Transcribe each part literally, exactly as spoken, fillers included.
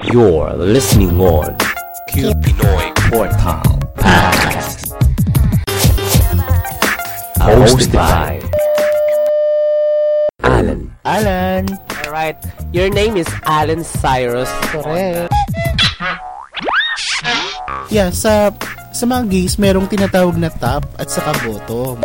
You're listening on Cute Pinoy Portal Podcast. Hosted by Alan. Alan. Alright, your name is Alan Cyrus. Correct. Yeah, sa sa mga gays, merong tinatawag na top at saka bottom.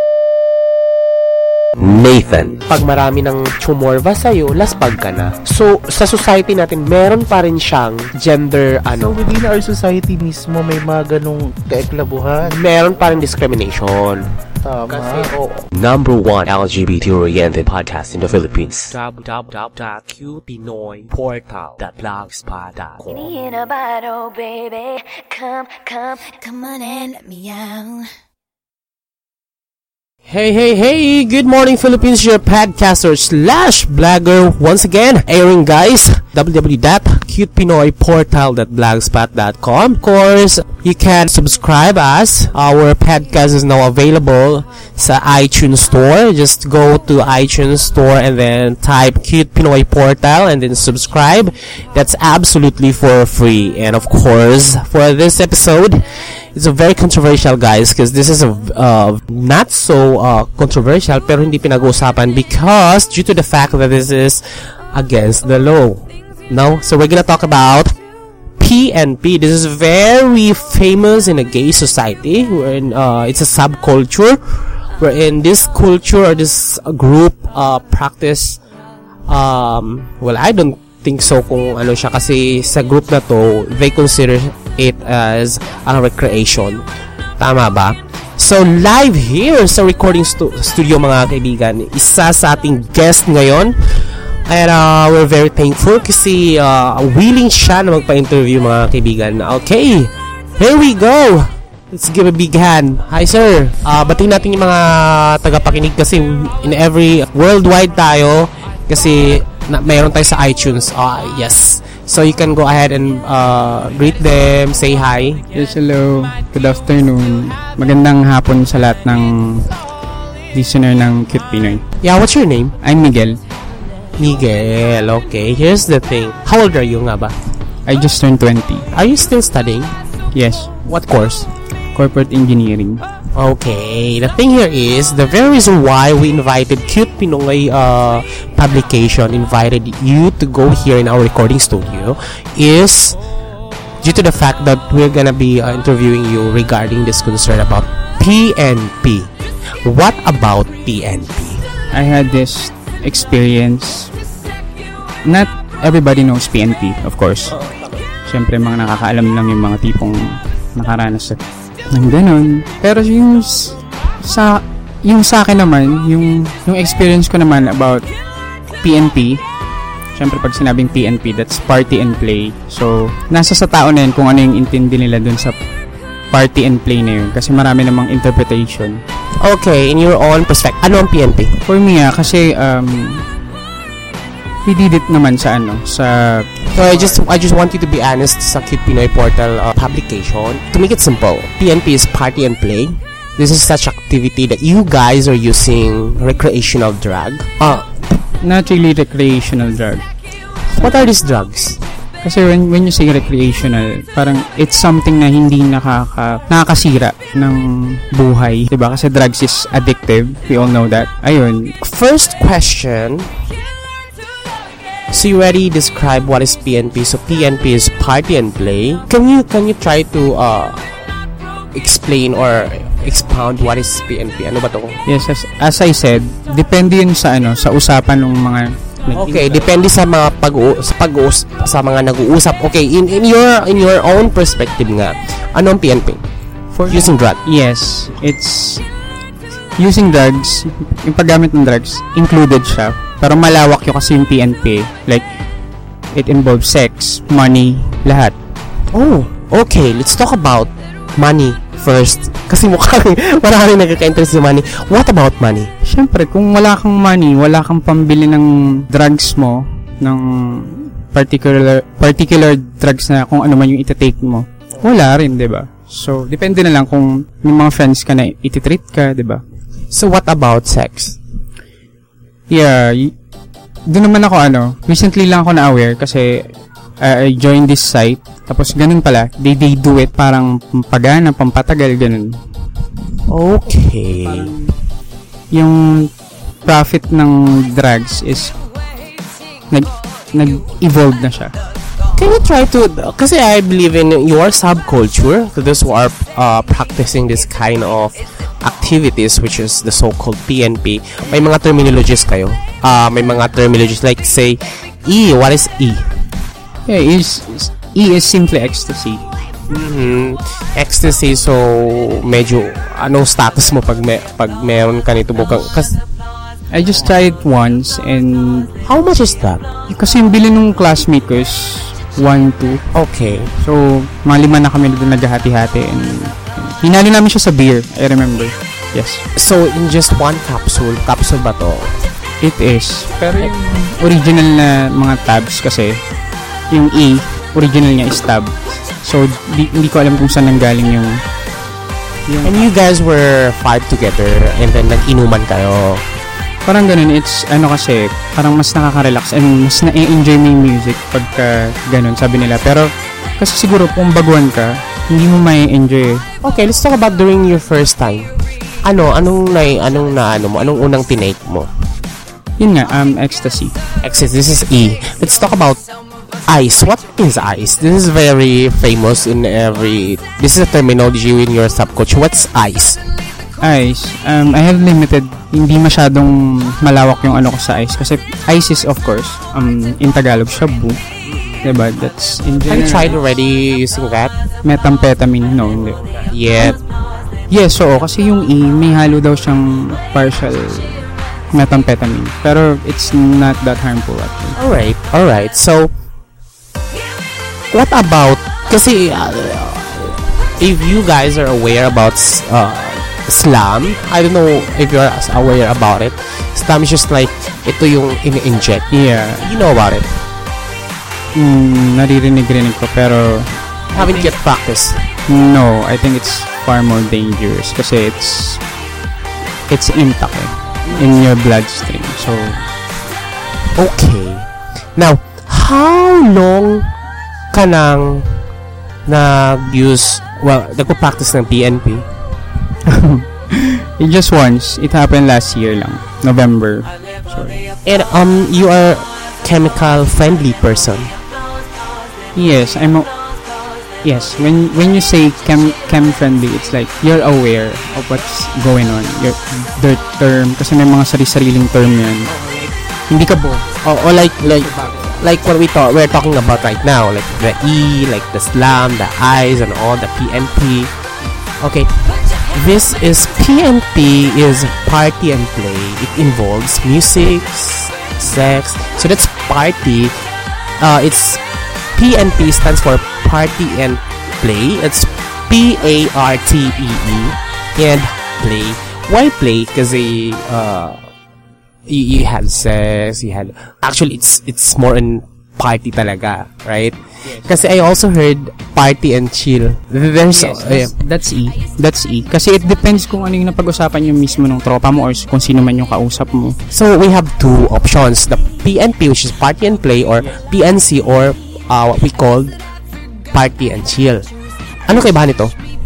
Nathan. Pag marami ng chumorva sa'yo, laspag ka na. So, sa society natin, meron pa rin siyang gender, So, ano, within our society mismo, may mga ganong kaeklabuhan. meron pa rin discrimination. Tama. Kasi, oo. Number one L G B T-oriented podcast in the Philippines. w w w dot q pinoy portal dot blogspot dot com. In a bottle, baby. Come, come, come on and let me out. Hey, hey, hey! Good morning, Philippines! Your podcaster slash blogger once again. Airing, guys. w w w dot cute pinoy portal dot blogspot dot com. Of course, you can subscribe us. Our podcast is now available sa iTunes Store. Just go to iTunes Store and then type Cute Pinoy Portal and then subscribe. That's absolutely for free. And of course, for this episode, it's a very controversial, guys, because this is a uh, not so uh, controversial pero hindi pinag-uusapan because due to the fact that this is against the law. No? So we're gonna talk about P N P. This is very famous in a gay society. Wherein, uh, it's a subculture wherein this culture or this group uh, practice um, well, I don't think so kung ano siya kasi sa group na to, they consider it as a recreation. Tama ba? So, live here sa recording stu- studio mga kaibigan, isa sa ating guest ngayon. And uh, we're very thankful kasi uh, willing siya na magpa-interview mga kaibigan. Okay, here we go. Let's give a big hand. Hi sir. Uh, batiin natin yung mga tagapakinig kasi in every worldwide tayo kasi na, mayroon tayo sa iTunes. Uh, yes. So you can go ahead and uh, greet them, say hi. Yes, hello. Good afternoon. Magandang hapon sa lahat ng listener ng Cute Pinoy. Yeah, what's your name? I'm Miguel. Miguel. Okay, here's the thing. How old are you nga ba? I just turned twenty. Are you still studying? Yes, What course? corporate engineering. Okay, the thing here is, the very reason why we invited Cute Pinoy uh, publication, invited you to go here in our recording studio, is due to the fact that we're gonna be uh, interviewing you regarding this concern about P N P. What about P N P? I had this experience. Not everybody knows P N P, of course. Siyempre, mga nakakaalam lang yung mga tipong nakaranas sa ng ganun. Pero yung s- sa yung sa akin naman, yung yung experience ko naman about P N P, syempre pag sinabing P N P, that's party and play. So, nasa sa tao na yun kung ano yung intindi nila dun sa party and play na yun. Kasi marami namang interpretation. Okay, in your own perspective, ano ang P N P? For me, ah, kasi um, we did it naman sa ano, sa So I just I just want you to be honest sa Cute Pinoy Portal uh, publication. To make it simple, P N P is party and play. This is such activity that you guys are using recreational drug. Uh, not really recreational drug. what are these drugs? Kasi when, when you say recreational, parang it's something na hindi nakaka, nakakasira ng buhay. Diba? Kasi drugs is addictive. We all know that. Ayun. First question. So you already described what is P N P. So P N P is party and play. Can you can you try to uh, explain or expound what is P N P? Ano ba to? Yes, as, as I said, depende yun sa ano, sa usapan ng mga Okay, depende sa mga pag sa pag sa mga nag-uusap. Okay, in in your in your own perspective nga, ano ang P N P? For Using drug. Yes, it's using drugs, yung paggamit ng drugs, included siya. Pero malawak yung kasi yung P N P. Like, it involves sex, money, lahat. Oh, okay. Let's talk about money first. Kasi mukhang maraming nagkaka-interest sa money. What about money? Siyempre, kung wala kang money, wala kang pambili ng drugs mo, ng particular particular drugs na kung ano man yung iti-take mo, wala rin, di ba? So, depende na lang kung may mga friends ka na iti-treat ka, di ba? So what about sex? Yeah, y- doon naman ako ano, recently lang ako na-aware kasi uh, I joined this site. Tapos ganun pala, they, they do it parang pagana, pampatagal, ganun. Okay. Yung profit ng drugs is nag, nag-evolve na siya. Can you try to, kasi I believe in your subculture, to those who are uh, practicing this kind of activities, which is the so-called P N P, may mga terminologies kayo. Uh, may mga terminologies like say, E, what is E? Yeah, is, E is simply ecstasy. Mm-hmm. Ecstasy, so medyo, anong status mo pag, may, pag meron ka nito bukang, kasi, I just tried once and how much is that? kasi yung bili nung classmate ko is one, two. Okay. So, mga lima na kami doon naghahati-hati and hinalo namin siya sa beer, I remember. Yes. So, in just one capsule, capsule ba to? It is. Pero yung original na mga tabs kasi, yung E, original niya is tab. So, di, hindi ko alam kung saan nanggaling yung, yung... And you guys were five together and then nag-inuman kayo. Parang ganun, it's ano kasi, parang mas nakaka-relax and mas na-enjoy mo yung music pagka ganun, sabi nila. Pero, kasi siguro kung baguhan ka, hindi mo may enjoy. Okay, let's talk about during your first time. Ano, anong na, anong na, ano mo, anong unang tinake mo? Yun nga, um, ecstasy. Ecstasy, this is E. Let's talk about ice. What is ice? This is very famous in every, this is a terminology in your subculture. What's ice? Ice, um, I have limited, hindi masyadong malawak yung ano ko sa ice. Kasi ice is, of course, um, in Tagalog, shabu. Diba? That's in general. Have you tried already using that? Methamphetamine? No, hindi. Yet? Yes, oo. Kasi yung E, may halo daw siyang partial methamphetamine. Pero it's not that harmful actually. Alright, alright. So, what about, kasi, uh, if you guys are aware about, uh, slam, I don't know if you're aware about it. Slam is just like, ito yung in-inject. Yeah. You know about it? Mm, naririnig-rinig ko, pero haven't yet practiced. No, I think it's far more dangerous kasi it's it's intact eh, in your bloodstream. So, okay. Now, how long ka nang nag-use, well, nagpo-practice ng P N P? It just once. It happened last year lang, November. Sorry. And um, you are chemical friendly person. Yes, I'm. A, yes, when when you say chem chem friendly, it's like you're aware of what's going on. Your their term, kasi may mga sari-sariling term yan. Hindi ka bo. Oh, or like like like what we thought we're talking about right now, like the E, like the slam, the I's, and all the P N P. Okay. This is P N P is party and play. It involves music, sex. So that's party. Uh, it's P N P stands for party and play. It's P A R T E E and play. Why play? Because uh, you, you have sex. You had actually it's it's more in party talaga, right? Kasi I also heard party and chill. There's yes, uh, that's, that's E. That's E. Kasi it depends kung ano yung napag-usapan yung mismo ng tropa mo or kung sino man yung kausap mo. So we have two options. The P N P, which is party and play, or P N C, or uh, what we call party and chill. Ano kaibahan nito?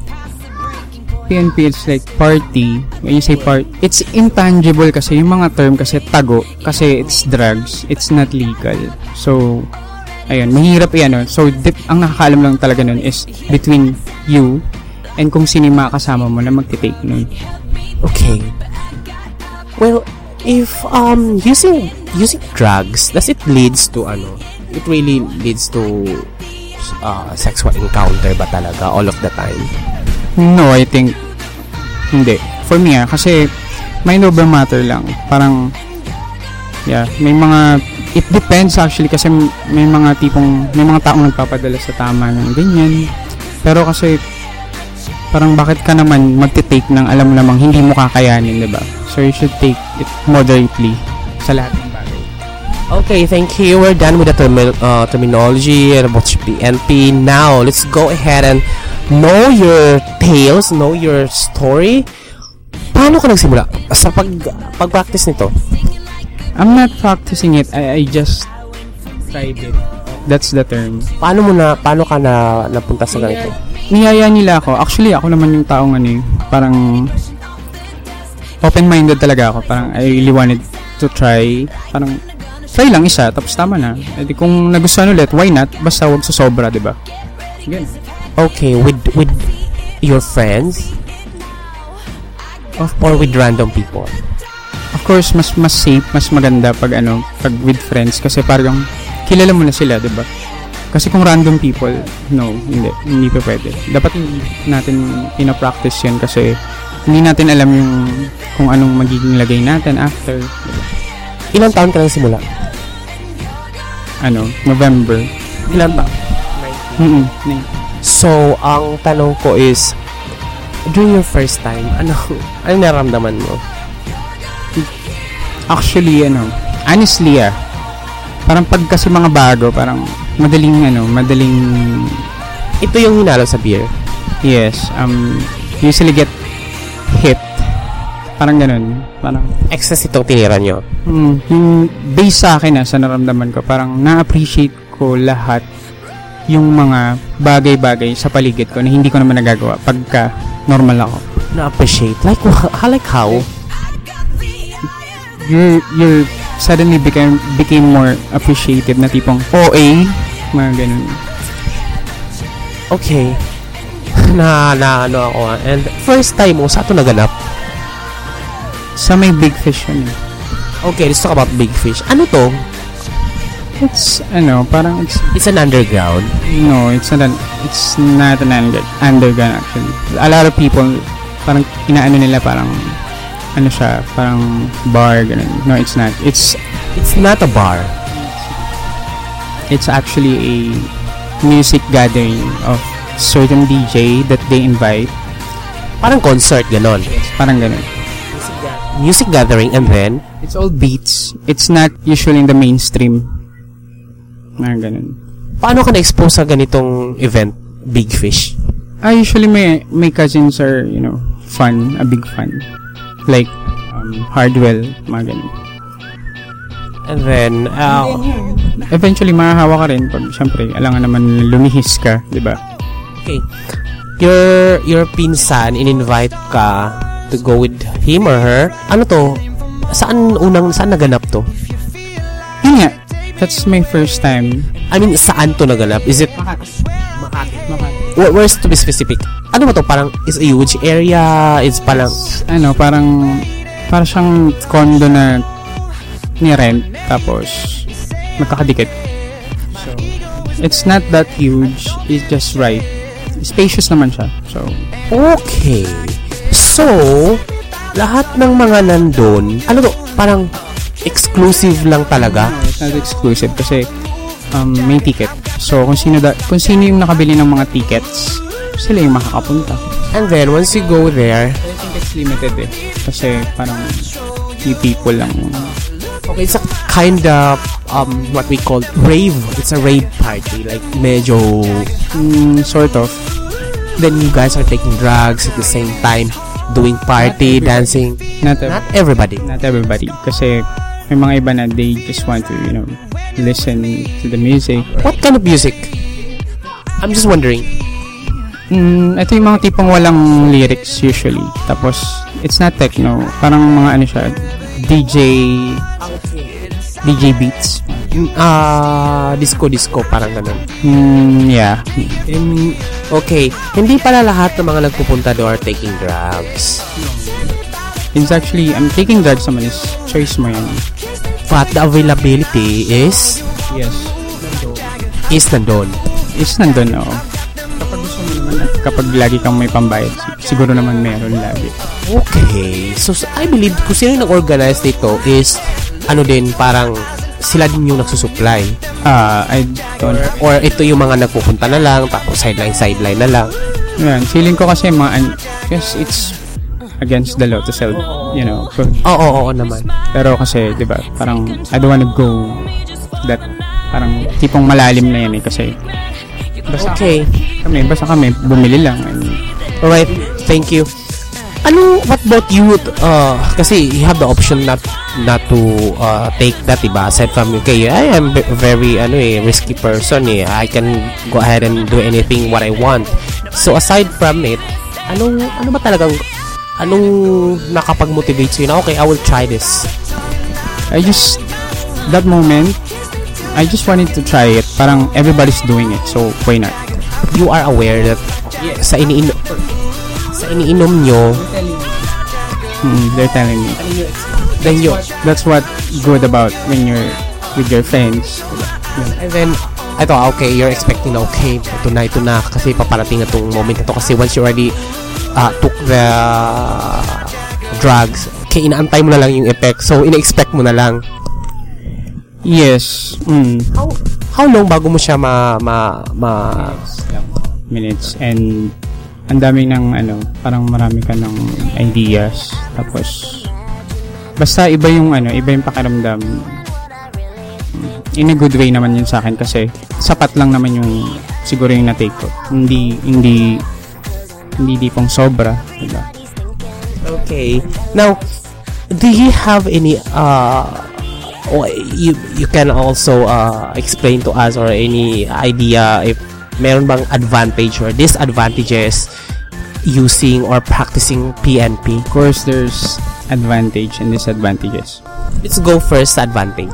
P N P, it's like party. When you say part, it's intangible kasi yung mga term kasi tago. Kasi it's drugs. It's not legal. So, ayun, mahirap yan. No? So, dip, ang nakakaalam lang talaga nun is between you and kung sino yung makakasama mo na magtitake nun. Okay. Well, if um using using drugs, does it leads to ano? It really leads to uh, sexual encounter ba talaga all of the time? No, I think hindi. For me, ah, kasi mind over matter lang. Parang yeah, may mga it depends actually kasi may mga tipong may mga taong nagpapadala sa tama ng ganyan. Pero kasi parang bakit ka naman magte-take ng alam mo namang hindi mo kakayanin, 'di ba? So you should take it moderately sa lahat ng bagay. Okay, thank you. We're done with the termi- uh, terminology and about P N P. Now, let's go ahead and know your tales, know your story. Paano ka nagsimula sa pag pag-practice nito? I'm not practicing it. I, I just tried it. That's the term. Paano mo na, paano ka na napunta sa ganito? Niyaya nila ako. Actually, ako naman yung taong ano eh, parang open-minded talaga ako. Parang I really wanted to try. Parang try lang isa, tapos tama na. E di kung nagustuhan ulit, why not? Basta wag susobra, di ba? Sige. Okay, with with your friends? Of, or with random people? Of course, mas mas safe, mas maganda pag ano, pag with friends kasi parang kilala mo na sila, 'di ba? Kasi kung random people, no, hindi, hindi pa pwede. Dapat natin ina-practice 'yan kasi hindi natin alam yung kung anong magiging lagay natin after. Diba? Ilang taon ka nang simula? Ano, November. Ilang taon? Mm. So, ang tanong ko is during your first time, ano ano naramdaman mo? Actually, ano, honestly ah, parang pag kasi mga bago, parang madaling, ano, madaling... Ito yung hinalo sa beer? Yes, um, usually get hit. Parang ganun, parang... Excess itong tinira nyo? Hmm, yung base sa akin ah, sa naramdaman ko, parang na-appreciate ko lahat yung mga bagay-bagay sa paligid ko na hindi ko naman nagagawa pagka normal ako. Na-appreciate? Like, like how? You you suddenly became became more appreciative na tipong O A, mga ganun. Okay. na na ano ako ah. And first time mo sa ito naganap? Sa may Big Fish yun eh. Okay, let's talk about Big Fish. Ano to? It's ano, parang it's It's an underground. no, it's not an it's not an under, underground actually. A lot of people parang inaano nila parang ano siya, parang bar, ganun. No, it's not. It's It's not a bar. it's actually a music gathering of certain D J that they invite. Parang concert, ganon. Parang ganun. Music gathering and then It's all beats. It's not usually in the mainstream. Parang ganun. paano ka na-expose sa ganitong event, Big Fish? I usually my my cousins are, you know, fun, a big fan. Like um, Hardwell, mga ganun. And then, uh, Eventually, mahahawa ka rin pag, syempre, alangan naman lumihis ka, di ba? okay, your your pinsan, in-invite ka to go with him or her. Ano to? Saan unang, saan naganap to? Yun nga, that's my first time. I mean, saan to naganap? Is it Makati. Makati. Where, where's to be specific? Ano ba to? Parang, is a huge area? It's parang, Ano, parang, parang siyang condo na ni-rent, tapos, magkakadikit. So, it's not that huge, it's just right. Spacious naman siya, so, okay. So, lahat ng mga nandun, ano to? Parang, exclusive lang talaga? no, it's not exclusive kasi, um, may ticket. So, kung sino, da- kung sino yung nakabili ng mga tickets, sila yung makakapunta. And then, once you go there, I think it's limited eh. Kasi parang few people lang. okay, it's a kind of, um, what we call rave. It's a rave party. Like, medyo, Mm, sort of. then you guys are taking drugs at the same time, doing party, dancing. Not, ev- Not everybody. not everybody. Kasi may mga iba na they just want to, you know, listen to the music. What kind of music? I'm just wondering. Mm, ito yung mga tipong walang lyrics usually. Tapos, it's not techno. Parang mga ano siya, D J, D J beats. Ah, disco disco parang ganun. Mm, yeah. Um, okay, hindi pala lahat ng mga nagpupunta doon are taking drugs. It's actually, I'm taking drugs naman is choice mo yan. But the availability is Yes. is nandun. Is nandun, oo. Kapag gusto mo naman, at kapag lagi kang may pambayad, sig- siguro naman meron lagi. Okay, so I believe kung sino yung nag-organize dito is ano din, parang sila din yung nagsusupply. Ah, I don't... Or ito yung mga nagpupunta na lang, tapos sideline, sideline na lang. Yan, feeling ko kasi mga... an- Because it's against the law to sell, you know. food. Oo, oo, oo naman. Pero kasi, di ba, parang I don't wanna go that parang tipong malalim na yan eh kasi basta Okay. kami, basta kami, bumili lang. I mean, Alright, thank you. Ano, what about you? Uh, kasi you have the option not not to uh, take that, diba? Aside from, okay, I am b- very ano eh, risky person eh. I can go ahead and do anything what I want. So aside from it, anong ano ba talagang anong nakapag-motivate sa'yo na, okay, I will try this? I just, that moment, I just wanted to try it. Parang everybody's doing it, so why not? You are aware that sa iniinom sa iniinom nyo, mm, they're telling me. then you, That's what good about when you're with your friends. and then, ito, okay, you're expecting na, okay, ito na, ito na, kasi paparating na itong moment na to, kasi once you already uh, took the drugs, okay, inaantay mo na lang yung effect, so ina-expect mo na lang. Yes. Mm. How, how long bago mo siya ma, ma, ma, Minutes. And ang daming ng ano, parang marami ka ng ideas. Tapos, basta iba yung ano, iba yung pakiramdam. In a good way naman yun sa akin kasi sapat lang naman yung siguro yung na-take ko. Hindi, hindi, hindi di pong sobra. Diba? okay. Now, do you have any, uh, or you, you can also uh, explain to us or any idea if meron bang advantage or disadvantages using or practicing P N P? Of course, there's advantage and disadvantages. Let's go first sa advantage.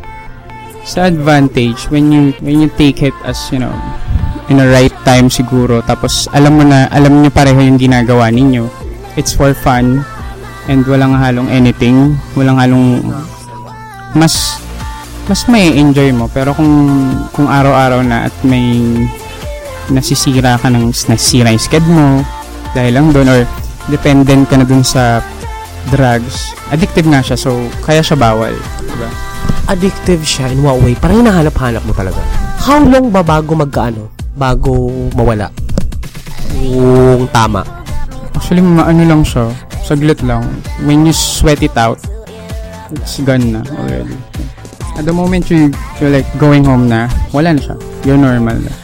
Sa advantage, when you when you take it as, you know, in the right time siguro, tapos alam mo na, alam niyo pareho yung ginagawa ninyo. It's for fun and walang halong anything, walang halong mas mas may enjoy mo. Pero kung kung araw-araw na at may nasisira ka ng nasisira yung sked mo dahil lang doon or dependent ka na doon sa drugs, addictive nga siya, so kaya siya bawal, diba? Addictive siya in what way? Parang hinahanap-hanap mo talaga. How long ba bago magkaano? Bago mawala? Kung tama. Actually, maano lang siya, saglit lang. When you sweat it out, it's gone na already. At the moment you, you're like going home na, wala na siya. You're normal na.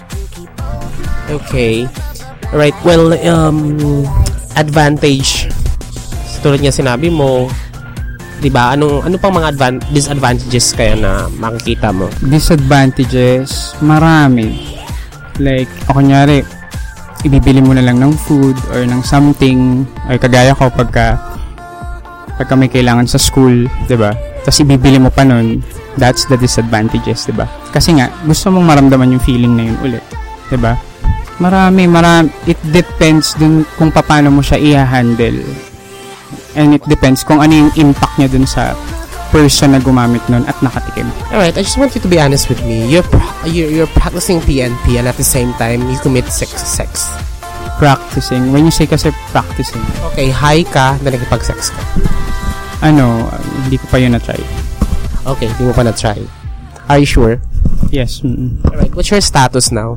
Okay. Right. Well, um, advantage. Tulad niya sinabi mo, 'di ba? Anong ano pang mga advan- disadvantages kaya na makikita mo? Disadvantages, marami. Like, o kunyari, ibibili mo na lang ng food or ng something, or kagaya ko pagka pagka may kailangan sa school, 'di ba? Tapos ibibili mo pa nun, that's the disadvantages, 'di ba? Kasi nga, gusto mong maramdaman yung feeling na yun ulit, 'di ba? Marami, marami. It depends dun kung paano mo siya i-handle. And it depends kung ano yung impact niya dun sa person na gumamit nun at nakatikim. Alright, I just want you to be honest with me. You're, pra- you're, you're practicing P N P and at the same time, you commit sex sex. Practicing. When you say kasi practicing. Okay, high ka na nagkipag-sex ka. Ano, hindi ko pa yun na-try. Okay, hindi mo pa na-try. Are you sure? Yes. Mm-mm. Alright, what's your status now?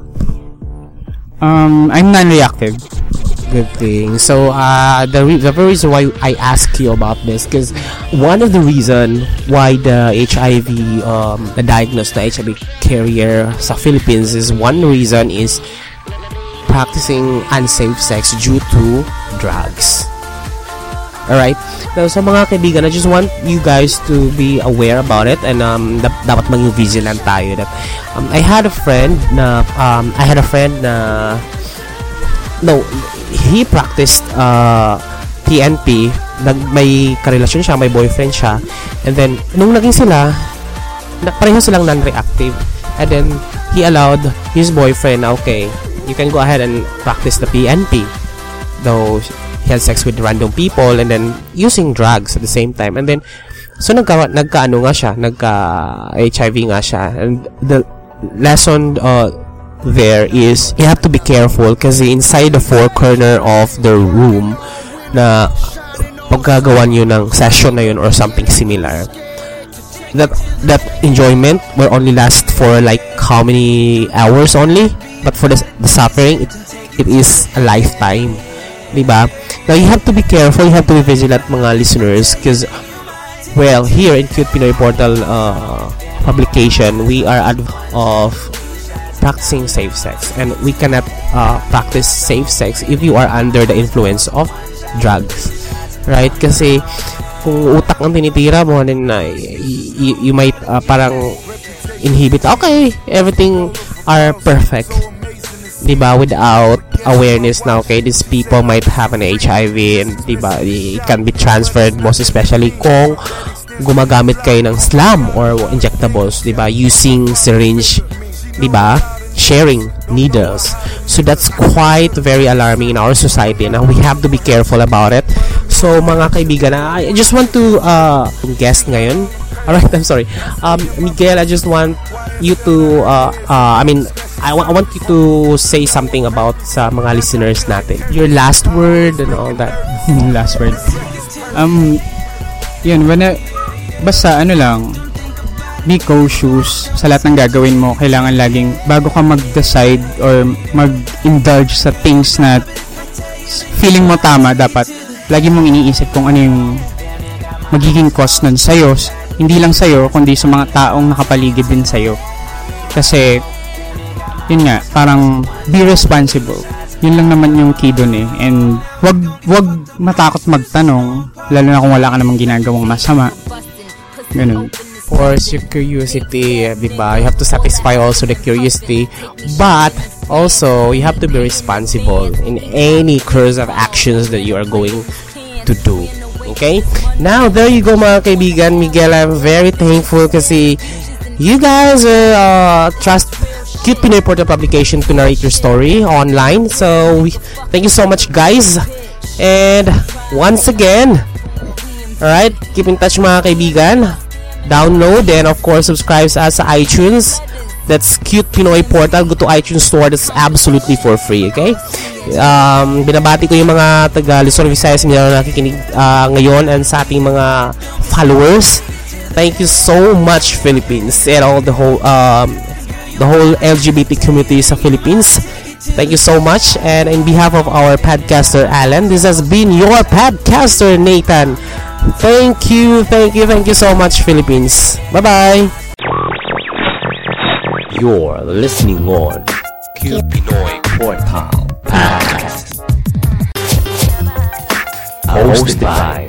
Um, I'm non-reactive. Good thing. So, uh, the re- the very reason why I ask you about this, because one of the reason why the H I V, um, the diagnosed na H I V carrier sa Philippines is one reason is practicing unsafe sex due to drugs. Alright? Now, sa mga kaibigan, I just want you guys to be aware about it and um, da- dapat maging vigilant tayo. That, um, I had a friend na, um, I had a friend na, no, he practiced uh, P N P. Nag, may karelasyon siya, may boyfriend siya. And then, nung naging sila, na, pareho silang non-reactive. And then, he allowed his boyfriend, okay, you can go ahead and practice the P N P. Though, he had sex with random people and then using drugs at the same time. And then, so nagka, nagka-ano nga siya, nagka-H I V nga siya. And the lesson uh, there is, you have to be careful kasi inside the four corner of the room na pagkagawa nyo ng session na yun or something similar, that that enjoyment will only last for like how many hours only, but for the, the suffering, it, it is a lifetime. Diba? Now, you have to be careful, you have to be vigilant, mga listeners, because, well, here in Cute Pinoy Portal uh, publication, we are adv- of practicing safe sex, and we cannot uh, practice safe sex if you are under the influence of drugs, right? Kasi kung utak ang tinitira mo, then uh, y- you might uh, parang inhibit, okay, everything are perfect, diba, without awareness na, okay, these people might have an H I V, and diba, it can be transferred, most especially kung gumagamit kayo ng slam or injectables, diba, using syringe, diba, sharing needles. So that's quite very alarming in our society, and we have to be careful about it. So mga kaibigan, I just want to uh, guest ngayon. Alright, I'm sorry. Um, Miguel, I just want you to, uh, uh, I mean, I, w- I want you to say something about sa mga listeners natin. Your last word and all that. Last word. Um, yun, when I, basta ano lang, be cautious sa lahat ng gagawin mo. Kailangan laging, bago ka mag-decide or mag-indulge sa things na feeling mo tama, dapat lagi mong iniisip kung ano yung magiging cost nun sa'yo. Hindi lang sa'yo, kundi sa mga taong nakapaligid din sa'yo. Kasi, yun nga, parang be responsible. Yun lang naman yung key dun eh. And wag, wag matakot magtanong, lalo na kung wala ka namang ginagawang masama. Ganun. Of course, your curiosity, diba? You have to satisfy also the curiosity, but also you have to be responsible in any course of actions that you are going to do. Okay? Now, there you go mga kaibigan. Miguel, I'm very thankful kasi you guys uh, trust Cute Pinoy Portal Publication to narrate your story online. So, we, thank you so much guys. And once again, alright, keep in touch mga kaibigan. Download and of course subscribe sa sa iTunes. That's Cute Pinoy Portal. Go to iTunes Store. That's absolutely for free. Okay? Um, binabati ko yung mga taga Luzon, Visayas na nakikinig uh, ngayon, and sa ating mga followers. Thank you so much Philippines and all the whole um, the whole L G B T community sa Philippines. Thank you so much, and in behalf of our podcaster Alan, this has been your podcaster Nathan. Thank you, thank you, thank you so much Philippines. Bye-bye. You're listening on Cute Pinoy Portal Podcast. Hosted by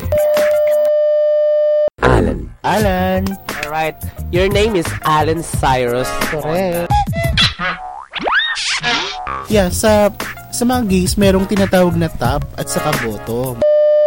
Alan. Alan. Alright, your name is Alan Cyrus. Correct. Yeah, sa sa mga gays, merong tinatawag na top at saka bottom.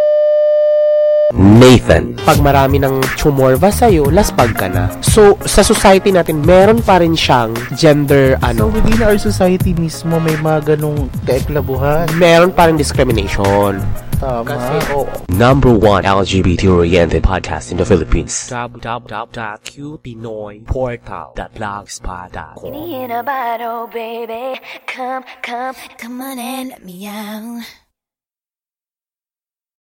Nathan. Pag marami ng chumorva sa'yo, laspag ka na. So, sa society natin, meron pa rin siyang gender, So, ano, within our society mismo, may mga ganong kaeklabuhan. meron pa rin discrimination. Tama. Kasi, oo. Number one L G B T-oriented podcast in the Philippines. w w w dot q pinoy portal dot blogspot dot com In a bottle, baby. Come, come, come on and let me out.